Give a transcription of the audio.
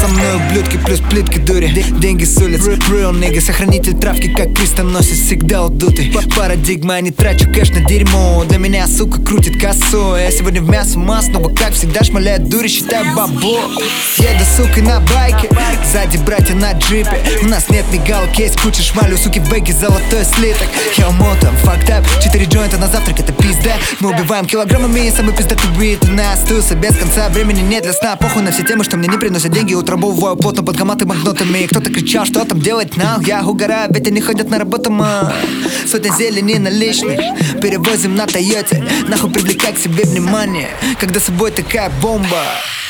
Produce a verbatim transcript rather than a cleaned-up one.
со мной ублюдки плюс плитки дури. Деньги с улиц, real nigga. Сохранитель травки, как крестоносец, всегда удутый. Парадигма, не трачу кэш на дерьмо. Для меня, сука, крутит косу. Я сегодня в мясо масс, но как всегда шмаляет дури, считаю бабо. Еду, сука, на байке, сзади братья на джипе. У нас нет мигалок, есть куча шмалю, суки, в бэге золотой слиток. Я умотан, fucked up, четыре джойнта на завтрак, это пизда. Мы убиваем килограммами, самый пиздатый бит у нас. Туса без конца, времени нет для сна. Похуй на все темы, что мне не приносят деньги. Утрамбовываю плотно банкоматы банкнотами. Кто-то кричал, что там делать нам. Я угораю, ведь они ходят на работу, ма. Сотня зелени наличных перевозим на Тойоте. Нахуй привлекай к себе внимание, когда с собой такая бомба.